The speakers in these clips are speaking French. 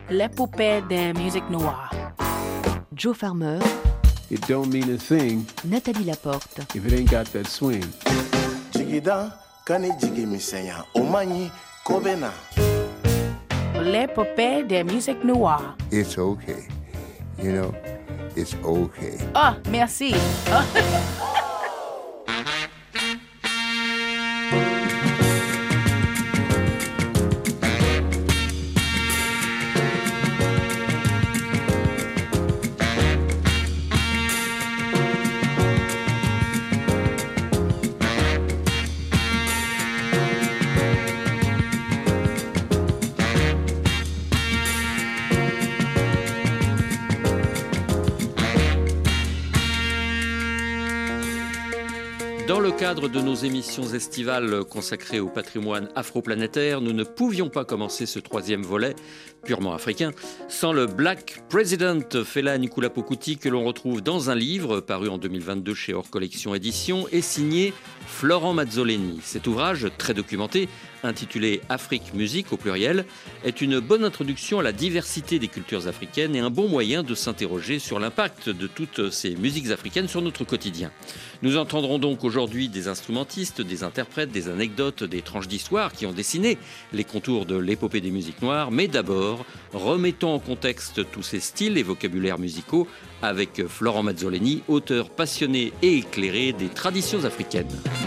L'épopée des musiques noires. Joe Farmer. It don't mean a thing Nathalie Laporte. if it ain't got that swing. Jigida kani jigi misenya omanyi kobena. L'épopée des musiques noires. It's okay. You know, it's okay. Ah, merci. Ah. Dans le cadre de nos émissions estivales consacrées au patrimoine afro-planétaire, nous ne pouvions pas commencer ce troisième volet, purement africain, sans le Black President Fela Anikulapo Kuti que l'on retrouve dans un livre paru en 2022 chez Hors Collection Éditions et signé Florent Mazzoleni. Cet ouvrage, très documenté, intitulé Afrique Musique au pluriel, est une bonne introduction à la diversité des cultures africaines et un bon moyen de s'interroger sur l'impact de toutes ces musiques africaines sur notre quotidien. Nous entendrons donc aujourd'hui des instrumentistes, des interprètes, des anecdotes, des tranches d'histoire qui ont dessiné les contours de l'épopée des musiques noires. Mais d'abord, remettons en contexte tous ces styles et vocabulaires musicaux avec Florent Mazzoleni, auteur passionné et éclairé des traditions africaines.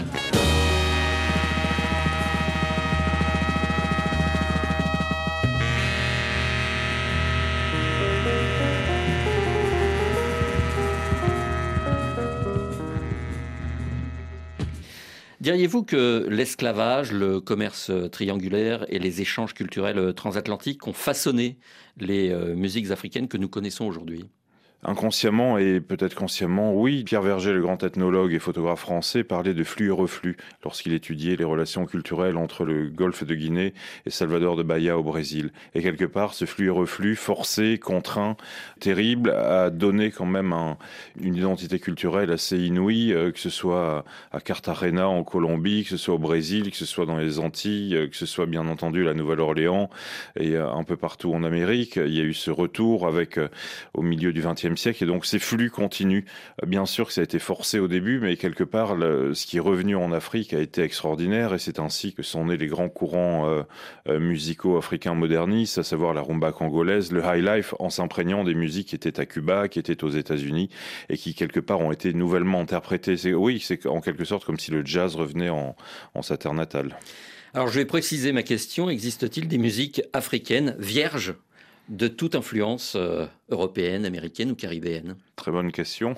Diriez-vous que l'esclavage, le commerce triangulaire et les échanges culturels transatlantiques ont façonné les musiques africaines que nous connaissons aujourd'hui ? Inconsciemment et peut-être consciemment, oui. Pierre Verger, le grand ethnologue et photographe français, parlait de flux et reflux lorsqu'il étudiait les relations culturelles entre le golfe de Guinée et Salvador de Bahia au Brésil. Et quelque part, ce flux et reflux, forcé, contraint, terrible, a donné quand même une identité culturelle assez inouïe, que ce soit à Cartagena en Colombie, que ce soit au Brésil, que ce soit dans les Antilles, que ce soit bien entendu la Nouvelle-Orléans et un peu partout en Amérique. Il y a eu ce retour avec, au milieu du XXe siècle, et donc ces flux continuent. Bien sûr que ça a été forcé au début, mais quelque part, ce qui est revenu en Afrique a été extraordinaire, et c'est ainsi que sont nés les grands courants musicaux africains modernistes, à savoir la rumba congolaise, le high life, en s'imprégnant des musiques qui étaient à Cuba, qui étaient aux États-Unis, et qui quelque part ont été nouvellement interprétées. C'est en quelque sorte comme si le jazz revenait en sa terre natale. Alors je vais préciser ma question, existe-t-il des musiques africaines vierges de toute influence européenne, américaine ou caribéenne ? Très bonne question.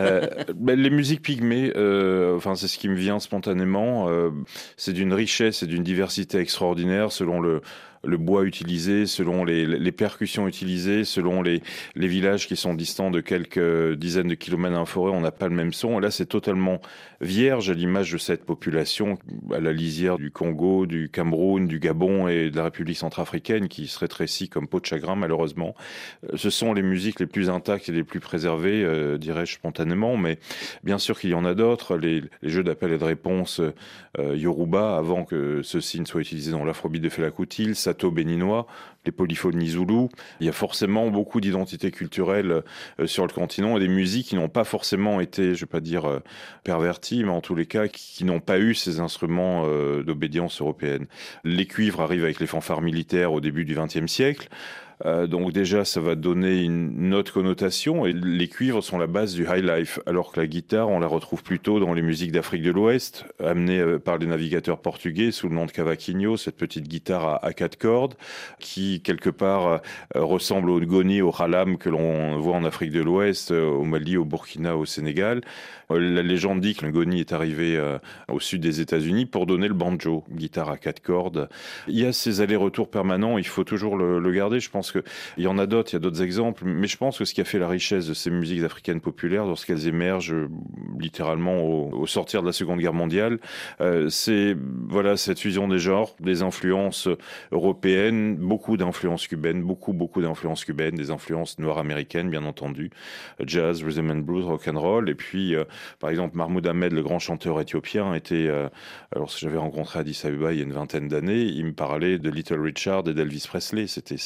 Les musiques pygmées, c'est ce qui me vient spontanément. C'est d'une richesse et d'une diversité extraordinaire selon le bois utilisé, selon les percussions utilisées, selon les villages qui sont distants de quelques dizaines de kilomètres d'un forêt, on n'a pas le même son. Et là, c'est totalement vierge à l'image de cette population à la lisière du Congo, du Cameroun, du Gabon et de la République centrafricaine qui se rétrécit comme peau de chagrin, malheureusement. Ce sont les musiques les plus intactes et les plus préservées, dirais-je spontanément, mais bien sûr qu'il y en a d'autres. Les jeux d'appel et de réponse Yoruba, avant que ceux-ci ne soient utilisés dans l'afrobeat de Fela Kuti, Sato béninois, les polyphonies zoulous. Il y a forcément beaucoup d'identités culturelles sur le continent et des musiques qui n'ont pas forcément été, je ne vais pas dire perverties, mais en tous les cas qui n'ont pas eu ces instruments d'obédience européenne. Les cuivres arrivent avec les fanfares militaires au début du XXe siècle. Donc déjà, ça va donner une autre connotation, et les cuivres sont la base du high life, alors que la guitare, on la retrouve plutôt dans les musiques d'Afrique de l'Ouest, amenée par les navigateurs portugais sous le nom de cavaquinho, cette petite guitare à 4 cordes, qui quelque part ressemble au ngoni, au halam que l'on voit en Afrique de l'Ouest, au Mali, au Burkina, au Sénégal. La légende dit que le ngoni est arrivé au sud des États-Unis pour donner le banjo, guitare à 4 cordes. Il y a ces allers-retours permanents, il faut toujours le garder. Je pense qu'il y en a d'autres, il y a d'autres exemples, mais je pense que ce qui a fait la richesse de ces musiques africaines populaires lorsqu'elles émergent littéralement au sortir de la Seconde Guerre mondiale, c'est cette fusion des genres, des influences européennes, beaucoup d'influences cubaines, beaucoup d'influences cubaines, des influences noires américaines bien entendu, jazz, rhythm and blues, rock and roll, et puis par exemple Mahmoud Ahmed, le grand chanteur éthiopien, était, lorsque j'avais rencontré Addis Abeba il y a une vingtaine d'années, il me parlait de Little Richard et d'Elvis Presley. C'était ces influences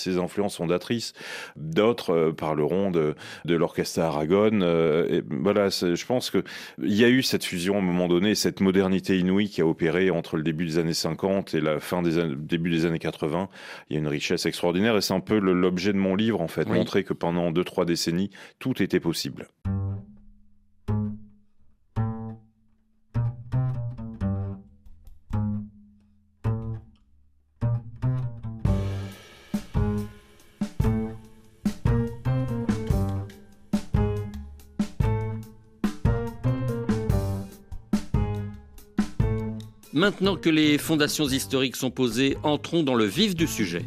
fondatrice. D'autres parleront de l'orchestre Aragon. Et voilà, je pense qu'il y a eu cette fusion à un moment donné, cette modernité inouïe qui a opéré entre le début des années 50 et la fin début des années 80. Il y a une richesse extraordinaire et c'est un peu l'objet de mon livre, en fait, montrer que pendant 2-3 décennies, tout était possible. Maintenant que les fondations historiques sont posées, entrons dans le vif du sujet.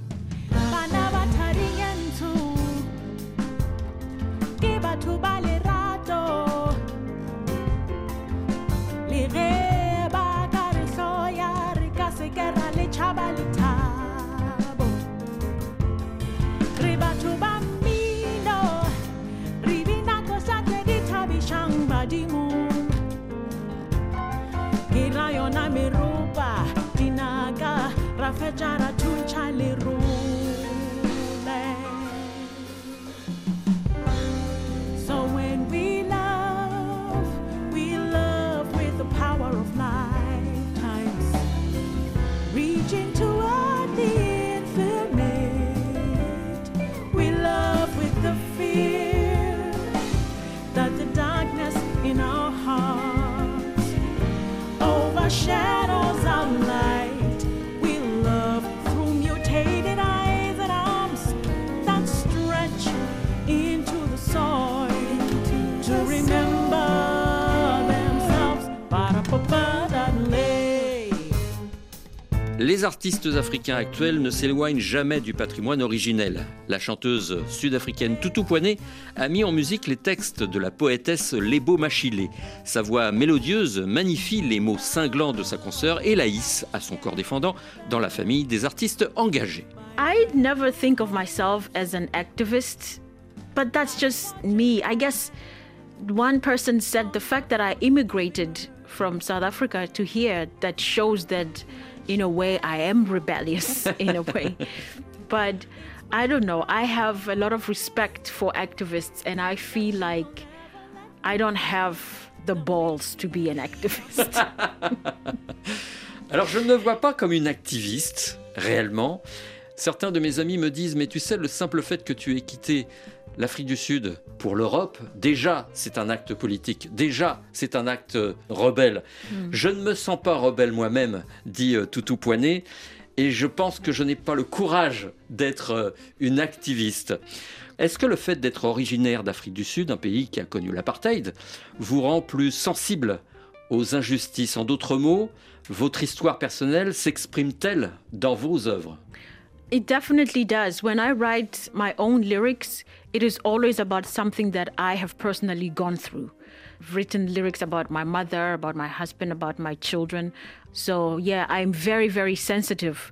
So when we love with the power of lifetimes, reaching toward the infinite. We love with the fear that the darkness in our hearts overshadows our light. Les artistes africains actuels ne s'éloignent jamais du patrimoine originel. La chanteuse sud-africaine Tutu Pwene a mis en musique les textes de la poétesse Lebo Machile. Sa voix mélodieuse magnifie les mots cinglants de sa consoeur et la hisse à son corps défendant dans la famille des artistes engagés. I never think of myself as an activist, but that's just me. I guess one person said the fact that I immigrated from South Africa to here, that shows that in a way I am rebellious in a way. But I don't know, I have a lot of respect for activists and I feel like I don't have the balls to be an activist. Alors je ne me vois pas comme une activiste, réellement. Certains de mes amis me disent, mais tu sais, le simple fait que tu aies quitté l'Afrique du Sud pour l'Europe, déjà c'est un acte politique, déjà c'est un acte rebelle. Je ne me sens pas rebelle moi-même, dit Tutu Pwene, et je pense que je n'ai pas le courage d'être une activiste. Est-ce que le fait d'être originaire d'Afrique du Sud, un pays qui a connu l'apartheid, vous rend plus sensible aux injustices? En d'autres mots, votre histoire personnelle s'exprime-t-elle dans vos œuvres? It definitely does. When I write my own lyrics, it is always about something that I have personally gone through. I've written lyrics about my mother, about my husband, about my children. So yeah, I'm very, very sensitive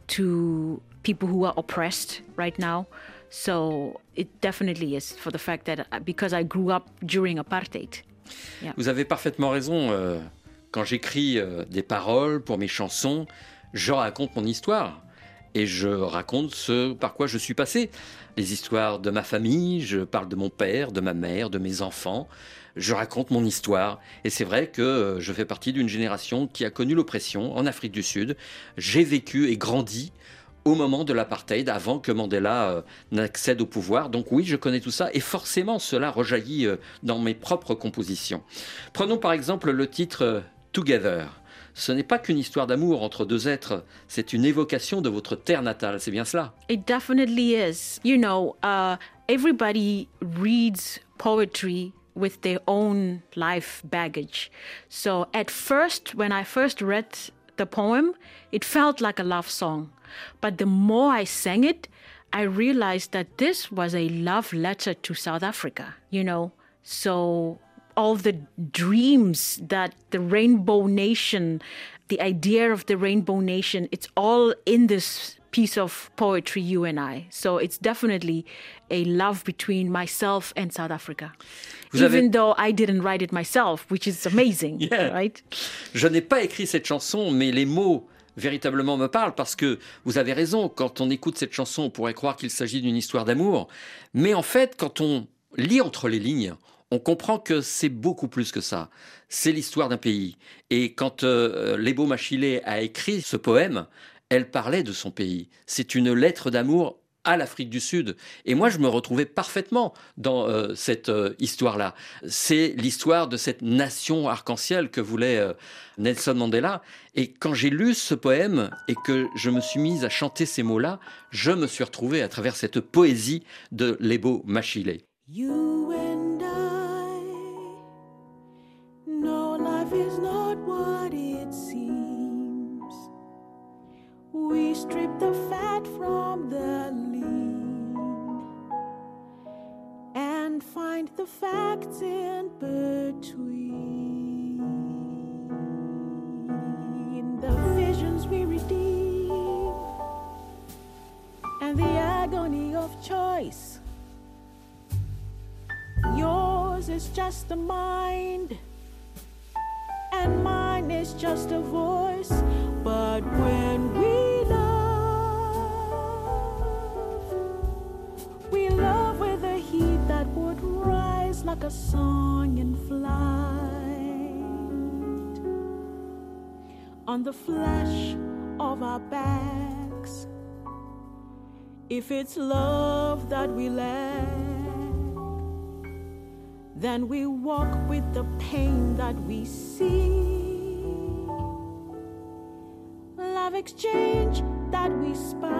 to people who are oppressed right now. So it definitely is, for the fact that because I grew up during apartheid. Yeah. Vous avez parfaitement raison. Quand j'écris des paroles pour mes chansons, je raconte mon histoire. Et je raconte ce par quoi je suis passé. Les histoires de ma famille, je parle de mon père, de ma mère, de mes enfants. Je raconte mon histoire. Et c'est vrai que je fais partie d'une génération qui a connu l'oppression en Afrique du Sud. J'ai vécu et grandi au moment de l'apartheid, avant que Mandela n'accède au pouvoir. Donc oui, je connais tout ça. Et forcément, cela rejaillit dans mes propres compositions. Prenons par exemple le titre « Together ». Ce n'est pas qu'une histoire d'amour entre deux êtres, c'est une évocation de votre terre natale, c'est bien cela? It definitely is. You know, everybody reads poetry with their own life baggage. So at first, when I first read the poem, it felt like a love song. But the more I sang it, I realized that this was a love letter to South Africa, you know. So all the dreams that the Rainbow Nation, the idea of the Rainbow Nation, it's all in this piece of poetry, you and I. So it's definitely a love between myself and South Africa. Even though I didn't write it myself, which is amazing, right? Je n'ai pas écrit cette chanson, mais les mots véritablement me parle, parce que vous avez raison, quand on écoute cette chanson, on pourrait croire qu'il s'agit d'une histoire d'amour, mais en fait, quand on lit entre les lignes, on comprend que c'est beaucoup plus que ça. C'est l'histoire d'un pays. Et quand Lebo Machile a écrit ce poème, elle parlait de son pays. C'est une lettre d'amour à l'Afrique du Sud. Et moi, je me retrouvais parfaitement dans cette histoire-là. C'est l'histoire de cette nation arc-en-ciel que voulait Nelson Mandela. Et quand j'ai lu ce poème et que je me suis mise à chanter ces mots-là, je me suis retrouvé à travers cette poésie de Lebo Machile. You and I know life is not what it seems. We strip the fat from the lean and find the facts in between. The visions we redeem and the agony of choice. Yours is just a mind, and mine is just a voice. But when we love with a heat that would rise like a song in flight on the flesh of our backs. If it's love that we lack, then we walk with the pain that we see. Love exchange that we spite.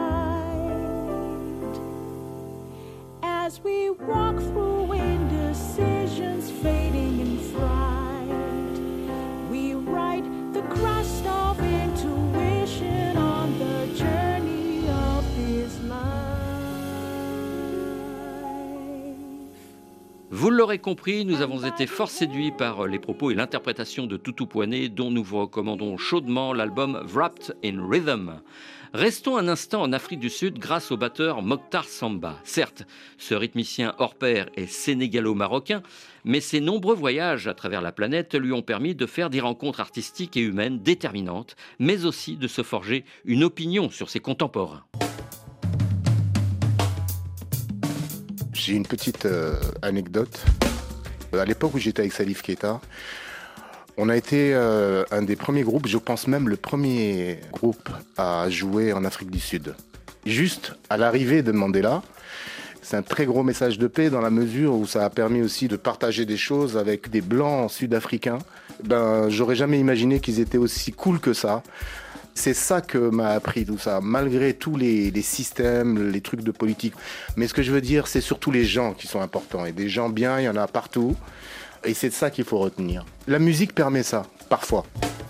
As we walk through indecisions fading in fright, we write the crust of intuition on the journey of this life. Vous l'aurez compris, nous avons été fort séduits par les propos et l'interprétation de Tutu Pwene, dont nous vous recommandons chaudement l'album Wrapped in Rhythm. Restons un instant en Afrique du Sud grâce au batteur Mokhtar Samba. Certes, ce rythmicien hors pair est sénégalo-marocain, mais ses nombreux voyages à travers la planète lui ont permis de faire des rencontres artistiques et humaines déterminantes, mais aussi de se forger une opinion sur ses contemporains. J'ai une petite anecdote. À l'époque où j'étais avec Salif Keita, on a été un des premiers groupes, je pense même le premier groupe à jouer en Afrique du Sud. Juste à l'arrivée de Mandela, c'est un très gros message de paix dans la mesure où ça a permis aussi de partager des choses avec des blancs sud-africains. J'aurais jamais imaginé qu'ils étaient aussi cool que ça. C'est ça que m'a appris tout ça, malgré tous les systèmes, les trucs de politique. Mais ce que je veux dire, c'est surtout les gens qui sont importants. Et des gens bien, il y en a partout. Et c'est de ça qu'il faut retenir. La musique permet ça, parfois.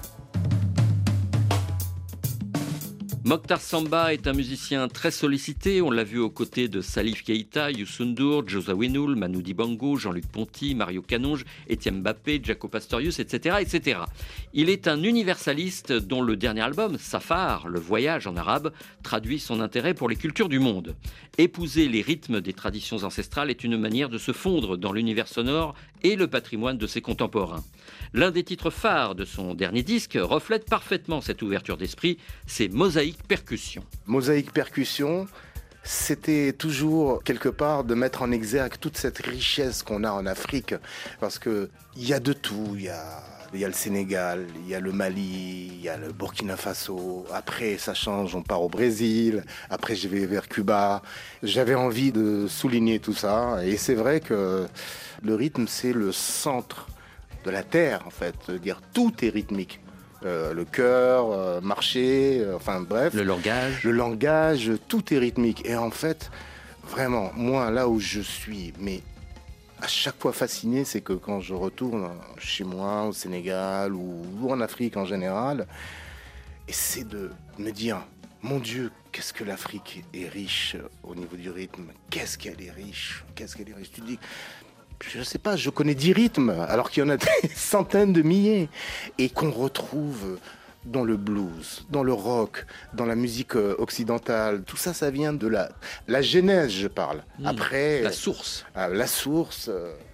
Mokhtar Samba est un musicien très sollicité. On l'a vu aux côtés de Salif Keita, Youssou N'Dour, Josa Winoul, Manu Dibango, Jean-Luc Ponty, Mario Canonge, Etienne Mbappé, Jaco Pastorius, etc., etc. Il est un universaliste dont le dernier album, Safar, le voyage en arabe, traduit son intérêt pour les cultures du monde. Épouser les rythmes des traditions ancestrales est une manière de se fondre dans l'univers sonore et le patrimoine de ses contemporains. L'un des titres phares de son dernier disque reflète parfaitement cette ouverture d'esprit, c'est Mosaïque Percussion. Mosaïque Percussion, c'était toujours quelque part de mettre en exergue toute cette richesse qu'on a en Afrique, parce qu'il y a de tout, il y a le Sénégal, il y a le Mali, il y a le Burkina Faso, après ça change, on part au Brésil, après je vais vers Cuba. J'avais envie de souligner tout ça, et c'est vrai que le rythme c'est le centre de la terre en fait, dire tout est rythmique. Le cœur, marcher, enfin bref. Le langage, tout est rythmique. Et en fait, vraiment, moi, là où je suis, mais à chaque fois fasciné, c'est que quand je retourne chez moi, au Sénégal ou en Afrique en général, et c'est de me dire, mon Dieu, qu'est-ce que l'Afrique est riche au niveau du rythme. Qu'est-ce qu'elle est riche. Tu te dis... Je ne sais pas, je connais 10 rythmes, alors qu'il y en a des centaines de milliers, et qu'on retrouve dans le blues, dans le rock, dans la musique occidentale. Tout ça, ça vient de la genèse, je parle. Après, la source. La source.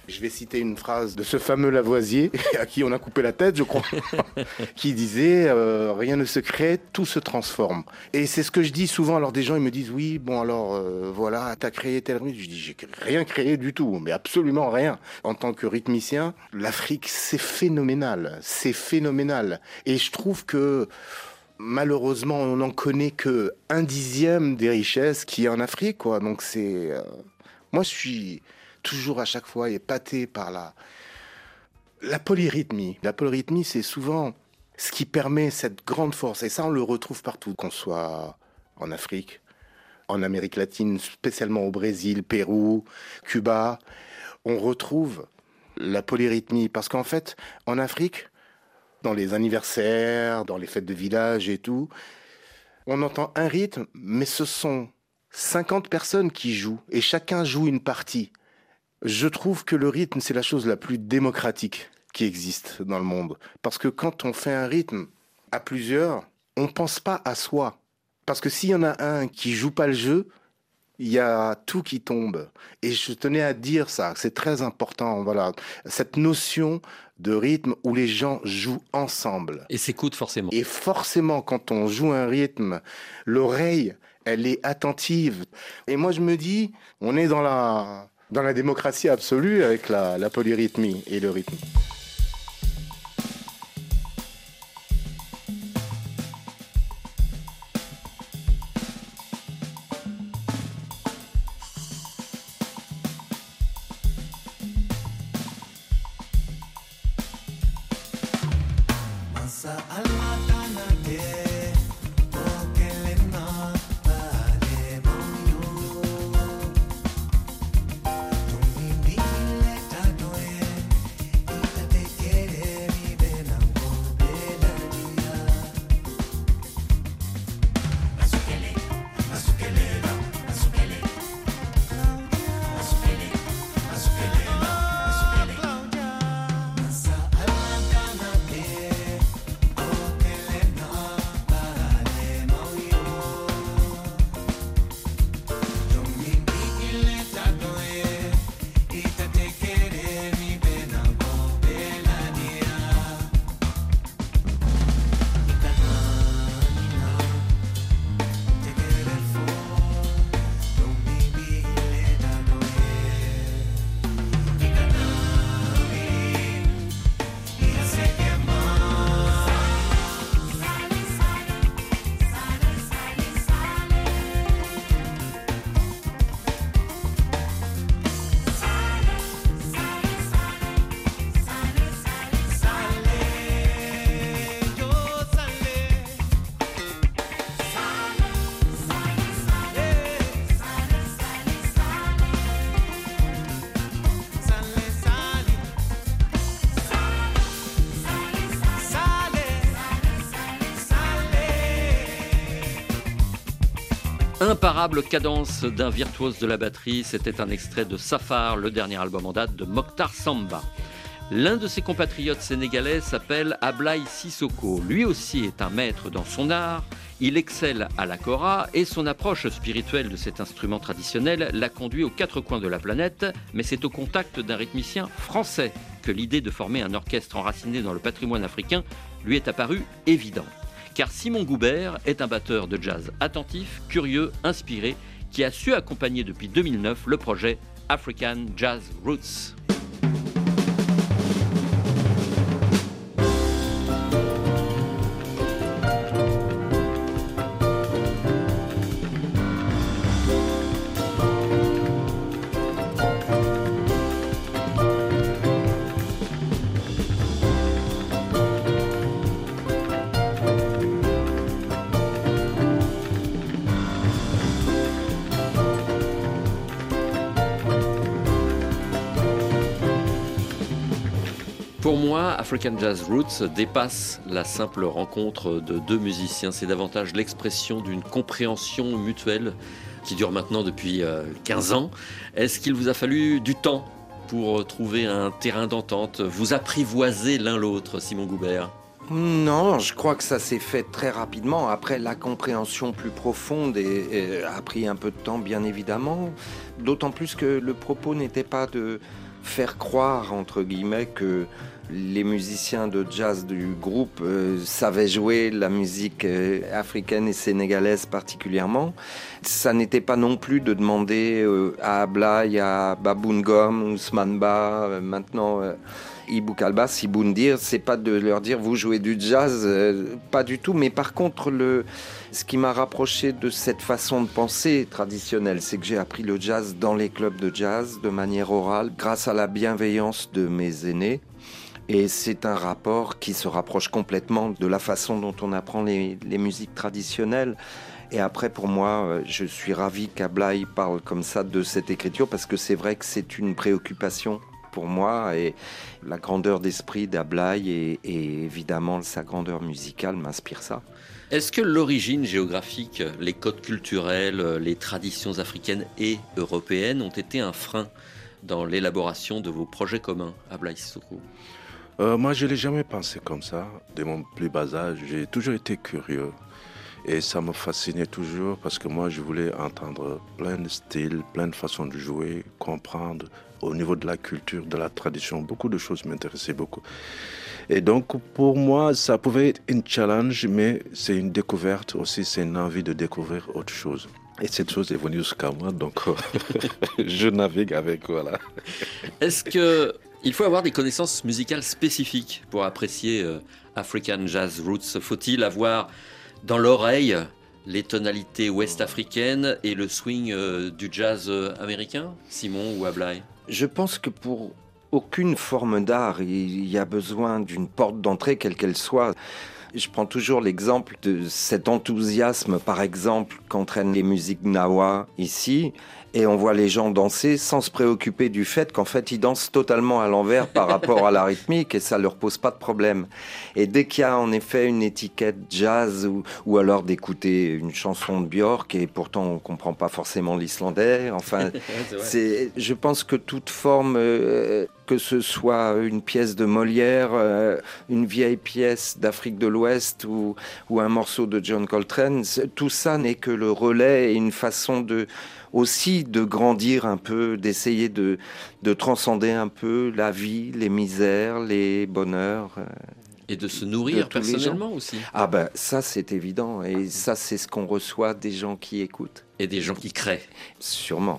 Je vais citer une phrase de ce fameux Lavoisier, à qui on a coupé la tête, je crois, qui disait rien ne se crée, tout se transforme. Et c'est ce que je dis souvent. Alors des gens ils me disent oui, bon alors voilà, t'as créé tel rythme. Je dis j'ai rien créé du tout, mais absolument rien. En tant que rythmicien, l'Afrique c'est phénoménal, Et je trouve que malheureusement on n'en connaît que 1/10 des richesses qu'il y a en Afrique, quoi. Donc c'est, moi je suis toujours à chaque fois épaté par la polyrythmie. La polyrythmie, c'est souvent ce qui permet cette grande force. Et ça, on le retrouve partout, qu'on soit en Afrique, en Amérique latine, spécialement au Brésil, Pérou, Cuba. On retrouve la polyrythmie. Parce qu'en fait, en Afrique, dans les anniversaires, dans les fêtes de village et tout, on entend un rythme, mais ce sont 50 personnes qui jouent. Et chacun joue une partie. Je trouve que le rythme, c'est la chose la plus démocratique qui existe dans le monde. Parce que quand on fait un rythme à plusieurs, on ne pense pas à soi. Parce que s'il y en a un qui joue pas le jeu, il y a tout qui tombe. Et je tenais à dire ça, c'est très important. Voilà, cette notion de rythme où les gens jouent ensemble. Et s'écoutent forcément. Et forcément, quand on joue un rythme, l'oreille, elle est attentive. Et moi, je me dis, on est dans la démocratie absolue avec la polyrythmie et le rythme. Imparable cadence d'un virtuose de la batterie, c'était un extrait de Safar, le dernier album en date de Mokhtar Samba. L'un de ses compatriotes sénégalais s'appelle Ablaye Sissoko. Lui aussi est un maître dans son art, il excelle à la kora et son approche spirituelle de cet instrument traditionnel l'a conduit aux quatre coins de la planète, mais c'est au contact d'un rythmicien français que l'idée de former un orchestre enraciné dans le patrimoine africain lui est apparue évidente. Car Simon Goubert est un batteur de jazz attentif, curieux, inspiré, qui a su accompagner depuis 2009 le projet African Jazz Roots. Pour moi, African Jazz Roots dépasse la simple rencontre de deux musiciens. C'est davantage l'expression d'une compréhension mutuelle qui dure maintenant depuis 15 ans. Est-ce qu'il vous a fallu du temps pour trouver un terrain d'entente, vous apprivoiser l'un l'autre, Simon Goubert ? Non, je crois que ça s'est fait très rapidement. Après, la compréhension plus profonde a pris un peu de temps, bien évidemment. D'autant plus que le propos n'était pas de faire croire, entre guillemets, que les musiciens de jazz du groupe savaient jouer la musique africaine et sénégalaise particulièrement. Ça n'était pas non plus de demander à Ablaye, à Babou Ngom, Ousmane Ba, maintenant Ibou Kalba, Sibou Ndir, c'est pas de leur dire vous jouez du jazz, pas du tout. Mais par contre, ce qui m'a rapproché de cette façon de penser traditionnelle, c'est que j'ai appris le jazz dans les clubs de jazz de manière orale, grâce à la bienveillance de mes aînés. Et c'est un rapport qui se rapproche complètement de la façon dont on apprend les musiques traditionnelles. Et après, pour moi, je suis ravi qu'Ablaye parle comme ça de cette écriture, parce que c'est vrai que c'est une préoccupation pour moi. Et la grandeur d'esprit d'Ablaye et évidemment sa grandeur musicale m'inspire ça. Est-ce que l'origine géographique, les codes culturels, les traditions africaines et européennes ont été un frein dans l'élaboration de vos projets communs, Ablaye Sissoko ? Moi, je ne l'ai jamais pensé comme ça. Dès mon plus bas âge, j'ai toujours été curieux. Et ça me fascinait toujours parce que moi, je voulais entendre plein de styles, plein de façons de jouer, comprendre au niveau de la culture, de la tradition. Beaucoup de choses m'intéressaient beaucoup. Et donc, pour moi, ça pouvait être un challenge, mais c'est une découverte aussi, c'est une envie de découvrir autre chose. Et cette chose est venue jusqu'à moi, donc je navigue avec, voilà. Est-ce qu'il faut avoir des connaissances musicales spécifiques pour apprécier African Jazz Roots ? Faut-il avoir dans l'oreille les tonalités ouest-africaines et le swing du jazz américain, Simon ou Ablaye ? Je pense que pour aucune forme d'art, il y a besoin d'une porte d'entrée, quelle qu'elle soit. Je prends toujours l'exemple de cet enthousiasme, par exemple, qu'entraînent les musiques gnawa ici. Et on voit les gens danser sans se préoccuper du fait qu'en fait, ils dansent totalement à l'envers par rapport à la rythmique et ça leur pose pas de problème. Et dès qu'il y a en effet une étiquette jazz ou alors d'écouter une chanson de Björk et pourtant on comprend pas forcément l'islandais, enfin, je pense que toute forme, que ce soit une pièce de Molière, une vieille pièce d'Afrique de l'Ouest ou un morceau de John Coltrane, tout ça n'est que le relais et une façon aussi de grandir un peu, d'essayer de transcender un peu la vie, les misères, les bonheurs. Et de se nourrir personnellement aussi. Ah ben ça c'est évident et ça c'est ce qu'on reçoit des gens qui écoutent. Et des gens qui créent. Sûrement.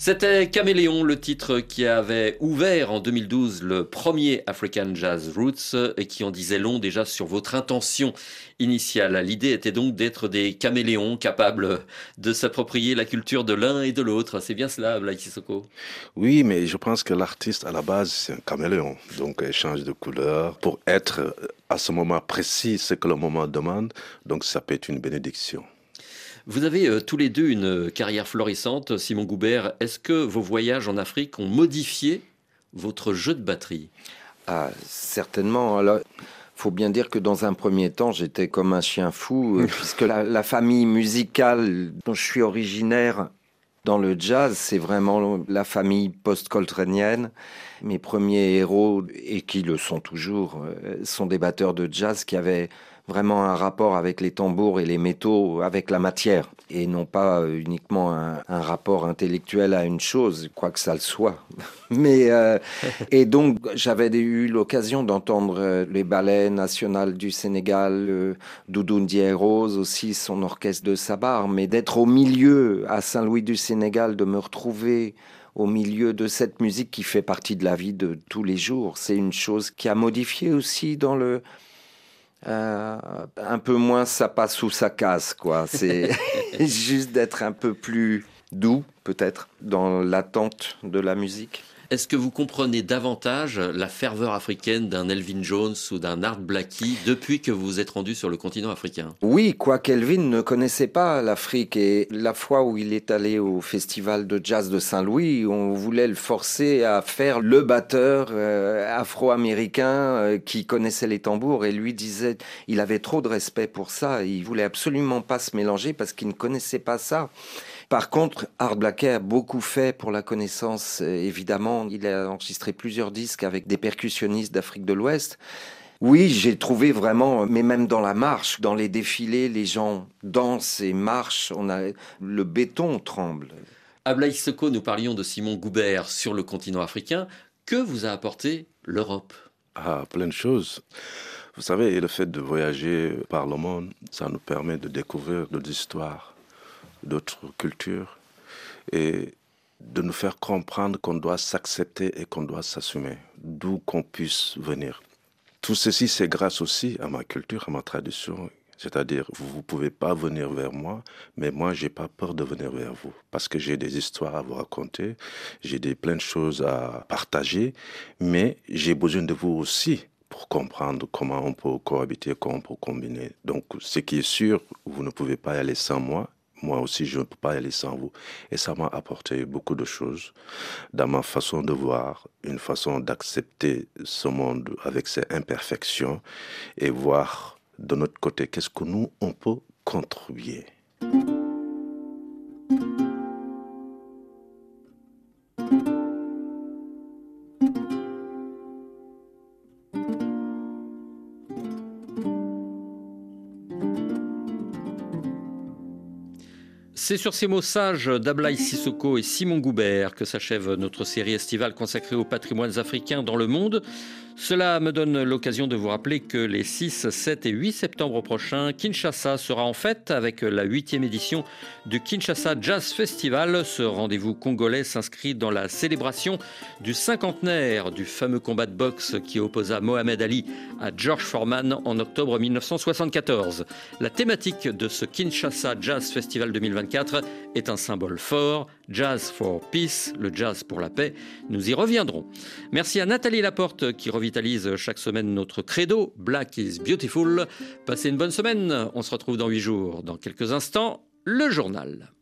C'était Caméléon, le titre qui avait ouvert en 2012 le premier African Jazz Roots et qui en disait long déjà sur votre intention initiale. L'idée était donc d'être des caméléons capables de s'approprier la culture de l'un et de l'autre. C'est bien cela, Ablaye Cissoko? Oui, mais je pense que l'artiste, à la base, c'est un caméléon. Donc, il change de couleur pour être à ce moment précis ce que le moment demande. Donc, ça peut être une bénédiction. Vous avez tous les deux une carrière florissante. Simon Goubert, est-ce que vos voyages en Afrique ont modifié votre jeu de batterie? Ah, certainement. Alors, faut bien dire que dans un premier temps, j'étais comme un chien fou, puisque la famille musicale dont je suis originaire dans le jazz, c'est vraiment la famille post-coltrénienne. Mes premiers héros, et qui le sont toujours, sont des batteurs de jazz qui avaient vraiment un rapport avec les tambours et les métaux, avec la matière, et non pas uniquement un rapport intellectuel à une chose, quoi que ça le soit. Mais et donc j'avais eu l'occasion d'entendre les ballets nationaux du Sénégal, Doudou Ndiaye Rose aussi, son orchestre de Sabar, mais d'être au milieu à Saint-Louis du Sénégal, de me retrouver au milieu de cette musique qui fait partie de la vie de tous les jours, c'est une chose qui a modifié aussi dans le un peu moins ça passe ou ça casse, quoi. C'est juste d'être un peu plus doux, peut-être, dans l'attente de la musique. Est-ce que vous comprenez davantage la ferveur africaine d'un Elvin Jones ou d'un Art Blakey depuis que vous vous êtes rendu sur le continent africain? Oui, quoiqu'Elvin ne connaissait pas l'Afrique, et la fois où il est allé au festival de jazz de Saint-Louis, on voulait le forcer à faire le batteur afro-américain qui connaissait les tambours, et lui disait, il avait trop de respect pour ça, il voulait absolument pas se mélanger parce qu'il ne connaissait pas ça. Par contre, Art Blakey a beaucoup fait pour la connaissance, évidemment. Il a enregistré plusieurs disques avec des percussionnistes d'Afrique de l'Ouest. Oui, j'ai trouvé vraiment, mais même dans la marche, dans les défilés, les gens dansent et marchent, le béton tremble. Ablaye Cissoko, nous parlions de Simon Goubert sur le continent africain. Que vous a apporté l'Europe? Ah, plein de choses. Vous savez, le fait de voyager par le monde, ça nous permet de découvrir d'autres histoires, d'autres cultures, et de nous faire comprendre qu'on doit s'accepter et qu'on doit s'assumer, d'où qu'on puisse venir. Tout ceci, c'est grâce aussi à ma culture, à ma tradition. C'est-à-dire, vous ne pouvez pas venir vers moi, mais moi, je n'ai pas peur de venir vers vous, parce que j'ai des histoires à vous raconter, j'ai plein de choses à partager, mais j'ai besoin de vous aussi pour comprendre comment on peut cohabiter, comment on peut combiner. Donc, ce qui est sûr, vous ne pouvez pas y aller sans moi. Moi aussi, je ne peux pas y aller sans vous. Et ça m'a apporté beaucoup de choses dans ma façon de voir, une façon d'accepter ce monde avec ses imperfections et voir de notre côté qu'est-ce que nous, on peut contribuer. C'est sur ces mots sages d'Ablaye Cissoko et Simon Goubert que s'achève notre série estivale consacrée aux patrimoines africains dans le monde. Cela me donne l'occasion de vous rappeler que les 6, 7 et 8 septembre prochains, Kinshasa sera en fête avec la 8e édition du Kinshasa Jazz Festival. Ce rendez-vous congolais s'inscrit dans la célébration du cinquantenaire du fameux combat de boxe qui opposa Mohamed Ali à George Foreman en octobre 1974. La thématique de ce Kinshasa Jazz Festival 2024 est un symbole fort, Jazz for Peace, le jazz pour la paix. Nous y reviendrons. Merci à Nathalie Laporte qui revitalise chaque semaine notre credo, Black is Beautiful. Passez une bonne semaine, on se retrouve dans 8 jours. Dans quelques instants, le journal.